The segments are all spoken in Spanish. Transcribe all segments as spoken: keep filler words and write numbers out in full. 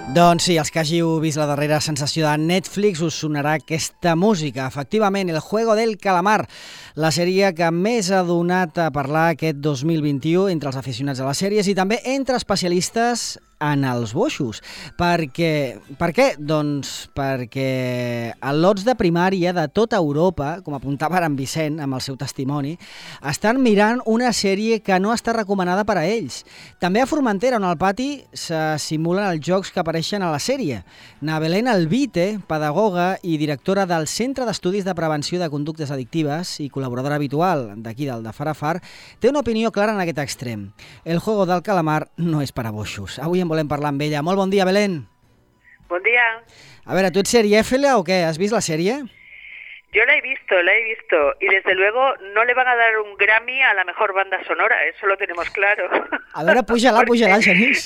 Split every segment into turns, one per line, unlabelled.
Doncs sí, els que hàgiu vist la darrera sensació de Netflix us sonarà aquesta música. Efectivament, El Juego del Calamar, la sèrie que més ha donat a parlar aquest dos mil vint-i-u entre els aficionats a les sèries i també entre especialistes en els boixos. Perquè, per què? Doncs perquè a lots de primària de tota Europa, com apuntava ara en Vicent amb el seu testimoni, estan mirant una sèrie que no està recomanada per a ells. També a Formentera, on al pati se simulen els jocs que apareixen a la sèrie. Na Belén Alvite, pedagoga i directora del Centre d'Estudis de Prevenció de Conductes Addictives i col·laboradora habitual d'aquí del de Far a Far, té una opinió clara en aquest extrem. El Juego del Calamar no és per a boixos. Avui en volem parlar amb ella. Molt bon dia, Belén.
Bon dia.
A veure, ¿tú ets seriéfila o qué? ¿Has visto la serie?
Yo la he visto, la he visto. Y desde luego no le van a dar un Grammy a la mejor banda sonora, eso lo tenemos claro.
A veure, puja-la, Porque... puja-la, Genís.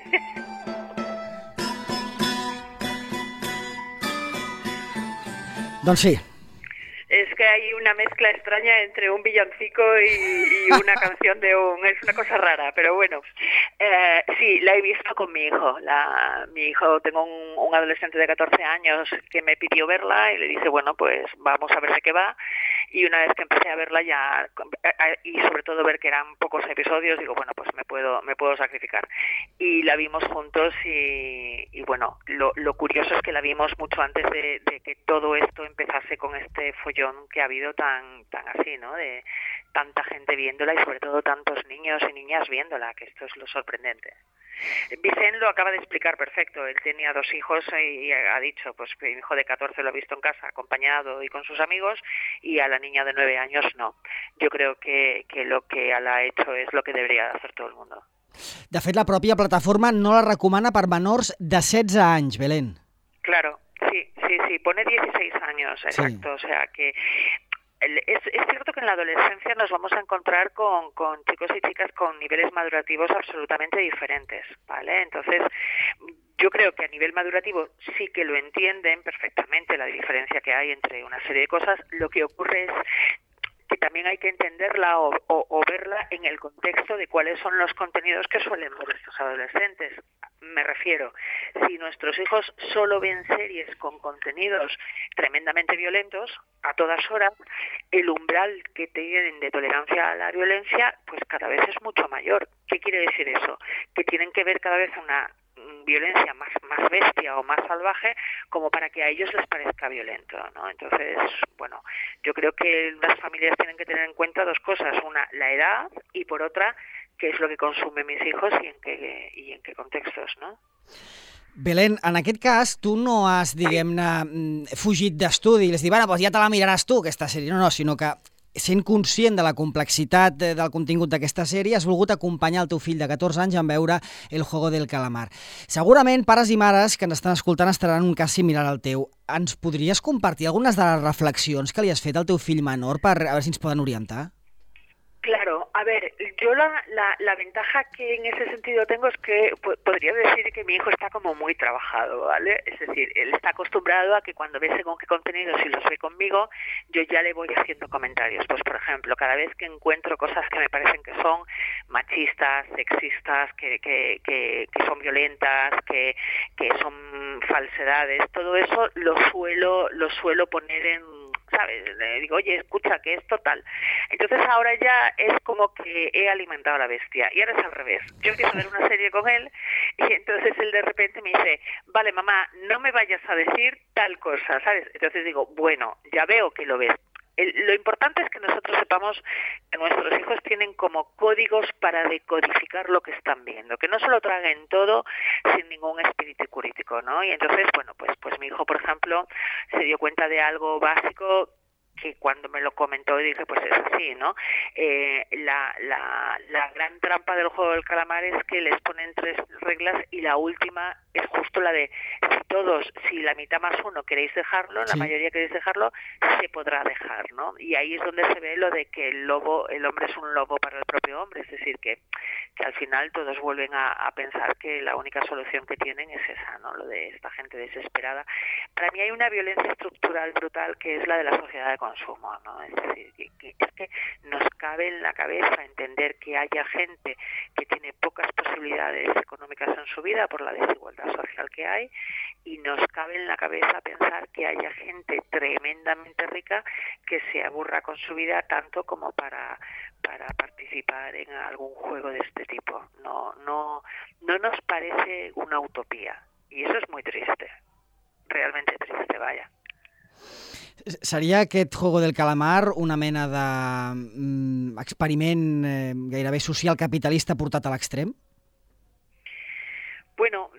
Doncs sí.
Es que hay una mezcla extraña entre un villancico y, y una canción de un... Es una cosa rara, pero bueno. Eh, sí, la he visto con mi hijo. La, mi hijo, tengo un, un adolescente de catorce años que me pidió verla y le dije, bueno, pues vamos a ver de qué va. Y una vez que empecé a verla ya, y sobre todo ver que eran pocos episodios, digo, bueno, pues me puedo me puedo sacrificar. Y la vimos juntos y, y bueno, lo, lo curioso es que la vimos mucho antes de, de que todo esto empezase con este follón que ha habido tan tan así, ¿no? De tanta gente viéndola y sobre todo tantos niños y niñas viéndola, que esto es lo sorprendente. Vicente lo acaba de explicar perfecto. Él tenía dos hijos y ha dicho, pues que mi hijo de catorce lo ha visto en casa acompañado y con sus amigos, y a la niña de nueve años no. Yo creo que, que lo que él ha hecho es lo que debería hacer todo el mundo.
De fet, la pròpia plataforma no la recomana per menors de setze anys, Belén.
Claro, sí, sí, sí, pone dieciséis años, exacto, sí. O sea que... Es, es cierto que en la adolescencia nos vamos a encontrar con, con chicos y chicas con niveles madurativos absolutamente diferentes, ¿vale? Entonces, yo creo que a nivel madurativo sí que lo entienden perfectamente la diferencia que hay entre una serie de cosas. Lo que ocurre es que también hay que entenderla o, o, o verla en el contexto de cuáles son los contenidos que suelen ver estos adolescentes. Me refiero, si nuestros hijos solo ven series con contenidos tremendamente violentos, a todas horas, el umbral que tienen de tolerancia a la violencia, pues cada vez es mucho mayor. ¿Qué quiere decir eso? Que tienen que ver cada vez una violencia más, más bestia o más salvaje como para que a ellos les parezca violento, ¿no? Entonces, bueno, yo creo que las familias tienen que tener en cuenta dos cosas. Una, la edad, y por otra, qué es lo que consumen mis hijos y en qué, i en qué contextos, no?
Belén, en aquest cas, tu no has, diguem-ne, fugit d'estudi i les dius, bueno, doncs ja te la miraràs tu, aquesta sèrie. No, no, sinó que sent conscient de la complexitat del contingut d'aquesta sèrie, has volgut acompanyar el teu fill de catorze anys en veure El Juego del Calamar. Segurament, pares i mares que ens estan escoltant estaran en un cas similar al teu. Ens podries compartir algunes de les reflexions que li has fet al teu fill menor per a veure si ens poden orientar?
Claro, a ver, yo la, la, la ventaja que en ese sentido tengo es que pues, podría decir que mi hijo está como muy trabajado, ¿vale? Es decir, él está acostumbrado a que cuando ve según qué contenidos y los ve conmigo, yo ya le voy haciendo comentarios. Pues, por ejemplo, cada vez que encuentro cosas que me parecen que son machistas, sexistas, que, que, que, que son violentas, que, que son falsedades, todo eso lo suelo, lo suelo poner en... ¿sabes? Le digo, oye, escucha, que es total. Entonces ahora ya es como que he alimentado a la bestia. Y ahora es al revés. Yo empiezo a ver una serie con él y entonces él de repente me dice, vale, mamá, no me vayas a decir tal cosa, ¿sabes? Entonces digo, bueno, ya veo que lo ves. El, lo importante es que nosotros sepamos que nuestros hijos tienen como códigos para decodificar lo que están viendo, que no se lo traguen todo sin ningún espíritu crítico, ¿no? Y entonces, bueno, pues, pues mi hijo, por ejemplo, se dio cuenta de algo básico que cuando me lo comentó dije, pues es así, ¿no? Eh, la, la, la gran trampa del Juego del Calamar es que les ponen tres reglas y la última es justo la de si todos, si la mitad más uno queréis dejarlo, sí. La mayoría queréis dejarlo, se podrá dejar, ¿no? Y ahí es donde se ve lo de que el lobo, el hombre es un lobo para el propio hombre, es decir, que, que al final todos vuelven a, a pensar que la única solución que tienen es esa, ¿no? Lo de esta gente desesperada. Para mí hay una violencia estructural brutal que es la de la sociedad de consumo, ¿no? Es decir, que, que, es que nos cabe en la cabeza entender que haya gente que tiene pocas posibilidades económicas en su vida por la desigualdad desigualdad social que hay, y nos cabe en la cabeza pensar que haya gente tremendamente rica que se aburra con su vida tanto como para para participar en algún juego de este tipo. No, no, no nos parece una utopía, y eso es muy triste, realmente triste, vaya.
Seria aquest Juego del Calamar una mena d'experiment eh, gairebé social capitalista portat a l'extrem?
Bueno,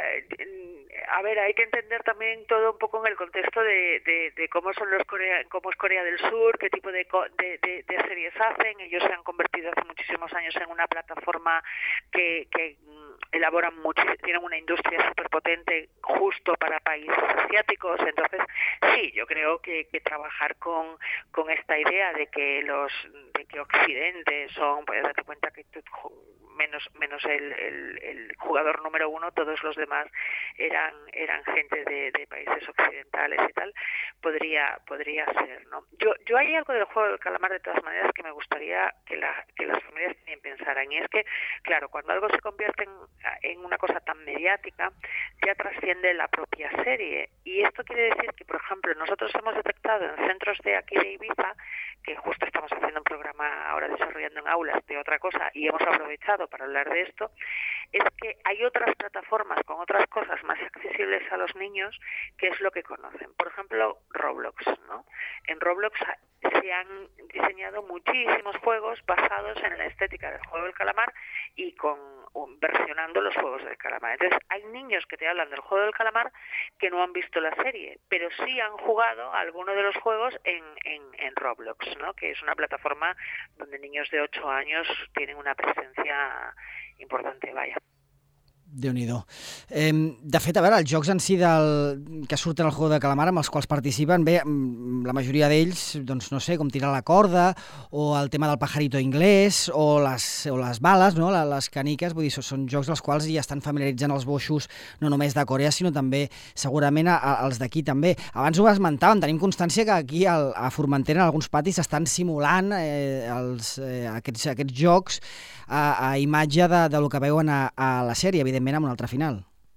a ver, hay que entender también todo un poco en el contexto de, de, de cómo son los Corea, cómo es Corea del Sur, qué tipo de, de, de, de series hacen. Ellos se han convertido hace muchísimos años en una plataforma que, que elaboran mucho, tienen una industria súper potente justo para países asiáticos. Entonces, sí, yo creo que, que trabajar con, con esta idea de que los de que Occidente son, pues date cuenta que tú, menos menos el, el, el jugador número uno, todos los demás eran eran gente de, de países occidentales y tal, podría podría ser, ¿no? Yo yo hay algo del Juego del Calamar de todas maneras que me gustaría que la que las familias también pensaran, y es que, claro, cuando algo se convierte en, en una cosa tan mediática, ya trasciende la propia serie, y esto quiere decir que, por ejemplo, nosotros hemos detectado en centros de aquí de Ibiza, que justo estamos haciendo un programa ahora desarrollando en aulas de otra cosa, y hemos aprovechado para hablar de esto, es que hay otras plataformas con otras cosas más accesibles a los niños, que es lo que conocen. Por ejemplo, Roblox, ¿no? En Roblox se han diseñado muchísimos juegos basados en la estética del Juego del Calamar y con um, versionando los Juegos del Calamar. Entonces, hay niños que te hablan del Juego del Calamar que no han visto la serie, pero sí han jugado alguno de los juegos en, en, en Roblox, ¿no? Que es una plataforma donde niños de ocho años tienen una presencia importante, vaya.
Déu-n'hi-do. Eh, de fet, a veure, els jocs en si del, que surten al Juego de Calamar amb els quals participen, bé, la majoria d'ells, doncs no sé, com tirar la corda, o el tema del pajarito inglès, o les, o les bales, no? les caniques, vull dir, són jocs dels quals ja estan familiaritzant els boixos no només de Corea, sinó també segurament a, a, els d'aquí també. Abans ho esmentàvem, tenim constància que aquí al, a Formentera en alguns patis s'estan simulant eh, els, eh, aquests, aquests jocs a, a imatge de, de lo que veuen a, a la sèrie, evidentment amb un altre final.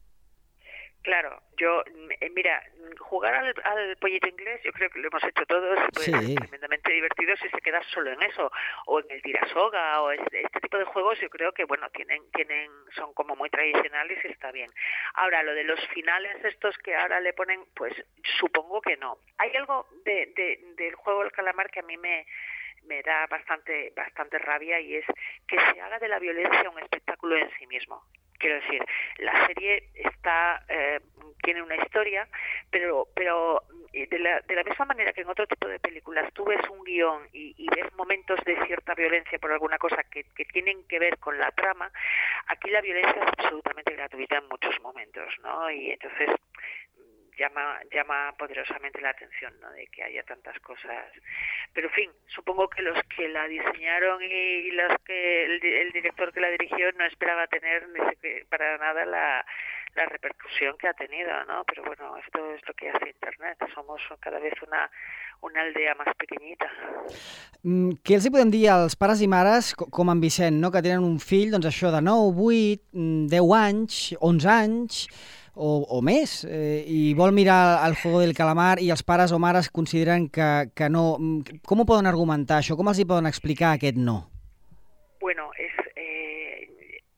Claro, yo, mira, jugar al, al pollito inglés, yo creo que lo hemos hecho todos, puede
sí.
ser tremendamente divertido si se queda solo en eso, o en el tirasoga, o este, este tipo de juegos, yo creo que, bueno, tienen, tienen, son como muy tradicionales y está bien. Ahora, lo de los finales estos que ahora le ponen, pues supongo que no. Hay algo de, de, del Juego del Calamar que a mí me... me da bastante bastante rabia, y es que se haga de la violencia un espectáculo en sí mismo. Quiero decir, la serie está eh, tiene una historia, pero pero de la, de la misma manera que en otro tipo de películas tú ves un guión y, y ves momentos de cierta violencia por alguna cosa que, que tienen que ver con la trama, aquí la violencia es absolutamente gratuita en muchos momentos, ¿no? Y entonces llama llama poderosamente la atención, ¿no? De que haya tantas cosas. Pero en fin, supongo que los que la diseñaron y los que el, el director que la dirigió no esperaba tener ni que, para nada la, la repercusión que ha tenido, ¿no? Pero bueno, esto es lo que hace Internet. Somos cada vez una una aldea més pequeñita.
Mm, què els hi podem dir als pares i mares, com en Vicent, no? Que tenen un fill, doncs això de nou, vuit, deu anys, onze anys, o, o més, eh, i vol mirar el Juego del Calamar i els pares o mares consideren que, que no... Com ho poden argumentar, això? Com els hi poden explicar aquest no?
Bueno, es... Eh,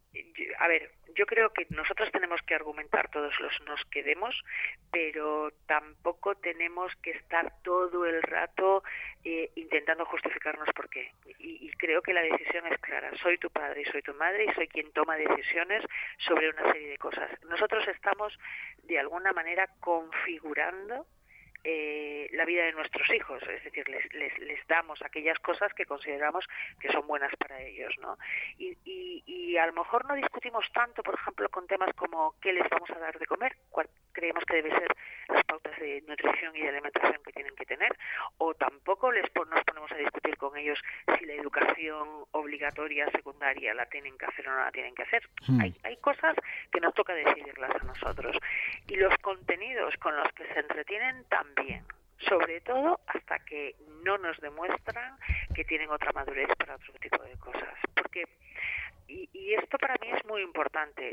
a ver... Yo creo que nosotros tenemos que argumentar todos los nos que demos, pero tampoco tenemos que estar todo el rato eh, intentando justificarnos por qué. Y, y creo que la decisión es clara. Soy tu padre y soy tu madre y soy quien toma decisiones sobre una serie de cosas. Nosotros estamos, de alguna manera, configurando Eh, la vida de nuestros hijos, es decir, les, les, les damos aquellas cosas que consideramos que son buenas para ellos, ¿no? Y, y, y a lo mejor no discutimos tanto, por ejemplo, con temas como qué les vamos a dar de comer, cuál creemos que debe ser las pautas de nutrición y de alimentación que tienen que tener, o tampoco les pon- nos ponemos a discutir con ellos si la educación obligatoria secundaria la tienen que hacer o no la tienen que hacer. Mm. Hay, hay cosas que nos toca decidirlas a nosotros. Y los contenidos con los que se entretienen también, sobre todo hasta que no nos demuestran que tienen otra madurez para otro tipo de cosas. Porque, y, y esto para mí es muy importante,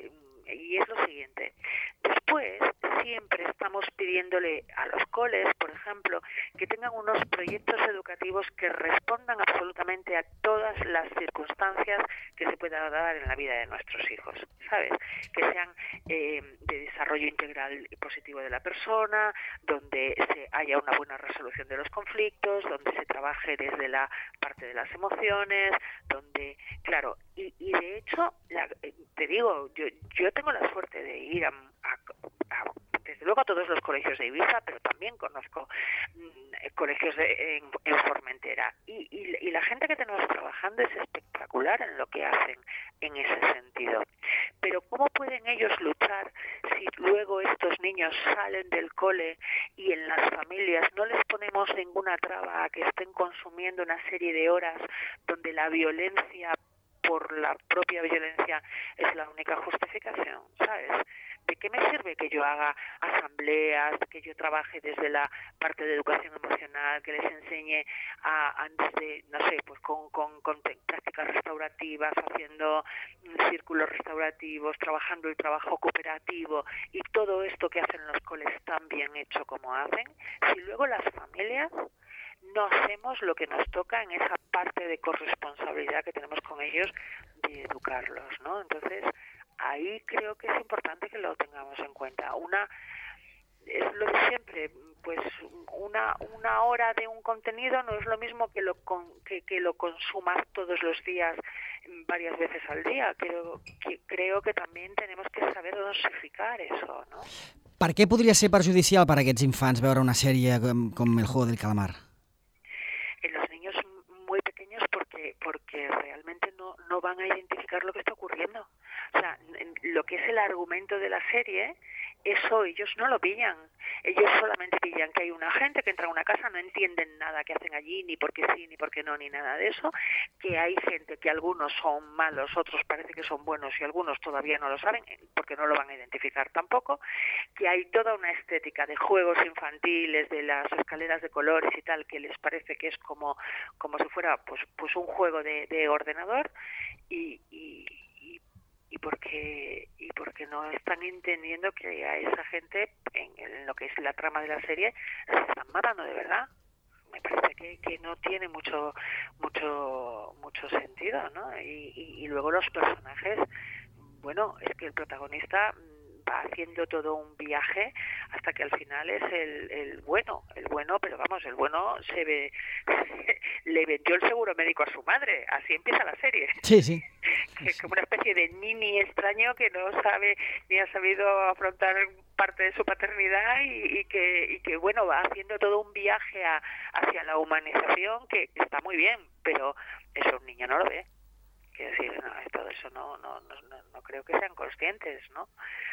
y es lo siguiente. Después, siempre estamos pidiéndole a los coles, por ejemplo, que tengan unos proyectos educativos que respondan absolutamente a todas las circunstancias que se puedan dar en la vida de nuestros hijos, ¿sabes? Que sean eh, de desarrollo integral y positivo de la persona, donde se haya una buena resolución de los conflictos, donde se trabaje desde la parte de las emociones, donde, claro, y, y de hecho, la, te digo, yo, yo tengo la suerte de ir a, a, a desde luego a todos los colegios de Ibiza, pero también conozco mmm, colegios de, en, en Formentera. Y, y, y la gente que tenemos trabajando es espectacular en lo que hacen en ese sentido. Pero ¿cómo pueden ellos luchar si luego estos niños salen del cole y en las familias no les ponemos ninguna traba a que estén consumiendo una serie de horas donde la violencia por la propia violencia es la única justificación, ¿sabes? ¿De qué me sirve que yo haga asambleas, que yo trabaje desde la parte de educación emocional, que les enseñe a, antes de, no sé, pues con, con, con prácticas restaurativas, haciendo círculos restaurativos, trabajando el trabajo cooperativo y todo esto que hacen los coles tan bien hecho como hacen, si luego las familias no hacemos lo que nos toca en esa parte de corresponsabilidad que tenemos con ellos de educarlos, ¿no? Entonces, ahí creo que es importante que lo tengamos en cuenta. Una es lo de siempre, pues una una hora de un contenido no es lo mismo que lo con, que, que lo consumas todos los días varias veces al día. Creo que creo que también tenemos que saber dosificar eso, ¿no?
Per què podria ser perjudicial per a aquests infants veure una sèrie com, com El Juego del Calamar?
En los niños muy pequeños porque porque realmente no no van a identificar lo que está ocurriendo. O sea, lo que es el argumento de la serie, eso ellos no lo pillan. Ellos solamente pillan que hay una gente que entra a una casa, no entienden nada que hacen allí, ni por qué sí, ni por qué no, ni nada de eso. Que hay gente que algunos son malos, otros parece que son buenos y algunos todavía no lo saben, porque no lo van a identificar tampoco. Que hay toda una estética de juegos infantiles, de las escaleras de colores y tal, que les parece que es como, como si fuera pues, pues un juego de, de ordenador y... y y porque y porque no están entendiendo que a esa gente en, en lo que es la trama de la serie se están matando de verdad. Me parece que, que no tiene mucho mucho mucho sentido, ¿no? Y, y, y luego los personajes, bueno, es que el protagonista va haciendo todo un viaje hasta que al final es el, el bueno, el bueno, pero vamos, el bueno se ve, le vendió el seguro médico a su madre, así empieza la serie.
Sí, sí.
Es como una especie de nini extraño que no sabe ni ha sabido afrontar parte de su paternidad y, y que y que bueno va haciendo todo un viaje a, hacia la humanización que está muy bien, pero eso un niño no lo ve. Quiero decir, no, todo eso no, no, no, no creo que sean conscientes, ¿no?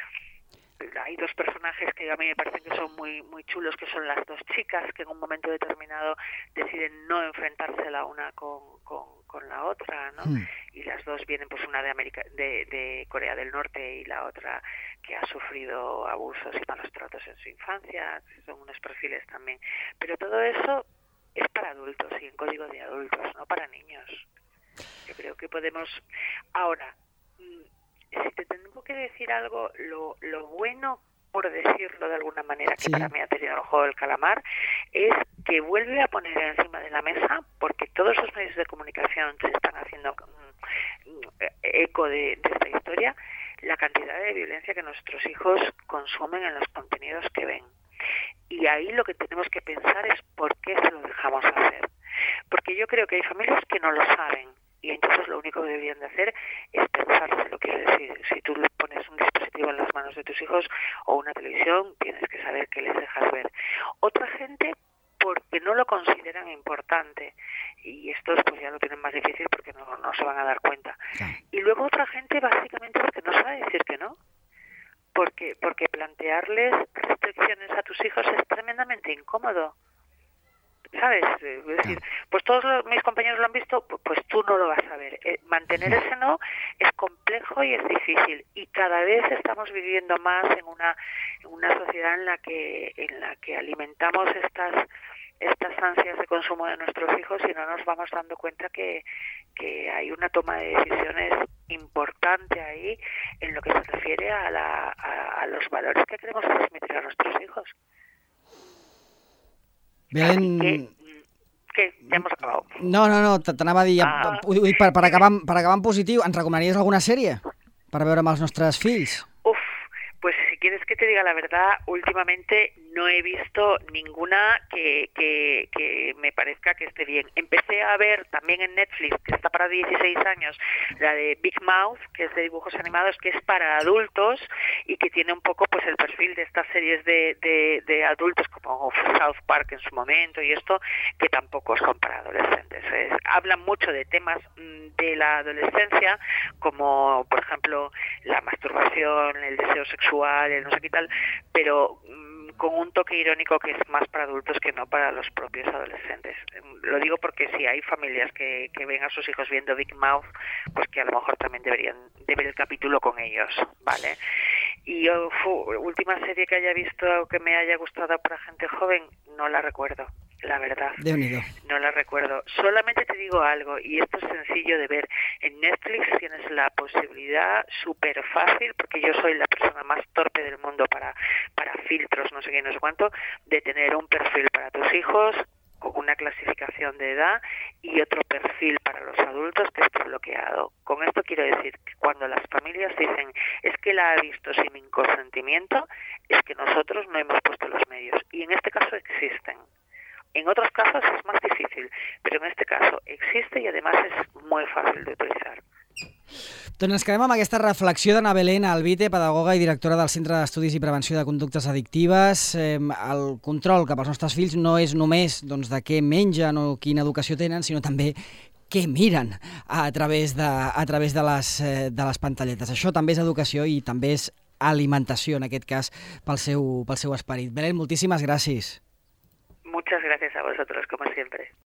Hay dos personajes que a mí me parecen que son muy muy chulos, que son las dos chicas que en un momento determinado deciden no enfrentarse la una con, con, con la otra, ¿no? Mm. Y las dos vienen, pues una de América, de, de Corea del Norte y la otra que ha sufrido abusos y malos tratos en su infancia, son unos perfiles también. Pero todo eso es para adultos y en código de adultos, no para niños. Yo creo que podemos... Ahora, si te tengo que decir algo, lo, lo bueno, por decirlo de alguna manera, que sí, para mí ha tenido el Juego del Calamar, es que vuelve a poner encima de la mesa, porque todos los medios de comunicación se están haciendo eco de, de esta historia, la cantidad de violencia que nuestros hijos consumen en los contenidos que ven. Y ahí lo que tenemos que pensar es por qué se lo dejamos hacer. Porque yo creo que hay familias que no lo saben. Y entonces lo único que deberían de hacer es pensárselo. Quiero decir, si tú le pones un dispositivo en las manos de tus hijos o una televisión, tienes que saber qué les dejas ver. Otra gente porque no lo consideran importante y estos pues ya lo tienen más difícil porque no, no se van a dar cuenta. Sí. Y luego otra gente básicamente porque no sabe decir que no. Porque, porque plantearles restricciones a tus hijos es tremendamente incómodo. ¿Sabes? Es decir, pues todos los, mis compañeros lo han visto, pues tú no lo vas a ver. Eh, mantener ese no es complejo y es difícil. Y cada vez estamos viviendo más en una en una sociedad en la que en la que alimentamos estas estas ansias de consumo de nuestros hijos y no nos vamos dando cuenta que, que hay una toma de decisiones importante ahí en lo que se refiere a, la, a, a los valores que queremos transmitir a nuestros hijos.
Belén...
Que, que ja hemos acabat.
No, no, no, t'anava a dir, ah. per, per, acabar, per acabar en positiu, ens recomanaries alguna sèrie per veure amb els nostres fills?
Uf, pues si quieres que te diga la verdad, últimamente no he visto ninguna que, que, que me parezca que esté bien. Empecé a ver también en Netflix, que está para dieciséis años, la de Big Mouth, que es de dibujos animados, que es para adultos y que tiene un poco pues el perfil de estas series de, de, de adultos como South Park en su momento y esto, que tampoco son para adolescentes. Es, hablan mucho de temas de la adolescencia, como por ejemplo la masturbación, el deseo sexual, el no sé qué tal, pero con un toque irónico que es más para adultos que no para los propios adolescentes. Lo digo porque si hay familias que, que ven a sus hijos viendo Big Mouth, pues que a lo mejor también deberían de ver el capítulo con ellos, ¿vale? Y yo, fu, última serie que haya visto que me haya gustado para gente joven, no la recuerdo, la verdad. No la recuerdo. Solamente te digo algo, y esto es sencillo de ver. En Netflix tienes la posibilidad súper fácil, porque yo soy la persona más torpe del mundo para, para filtros, no sé qué, no sé cuánto, de tener un perfil para tus hijos, con una clasificación de edad y otro perfil para los adultos que está bloqueado. Con esto quiero decir que cuando las familias dicen es que la ha visto sin mi consentimiento, es que nosotros no hemos puesto los medios. Y en este caso existen. En otros casos es más difícil, pero en este caso existe y además es muy fácil de utilizar.
Doncs ens quedem amb aquesta reflexió d'Anna Belén Albite, pedagoga i directora del Centre d'Estudis i Prevenció de Conductes Addictives. El control cap als nostres fills no és només doncs, de què mengen o quina educació tenen, sinó també què miren a través de, a través de, les, de les pantalletes. Això també és educació i també és alimentació, en aquest cas, pel seu, pel seu esperit. Belén, moltíssimes gràcies.
Muchas gracias a vosotros, como siempre.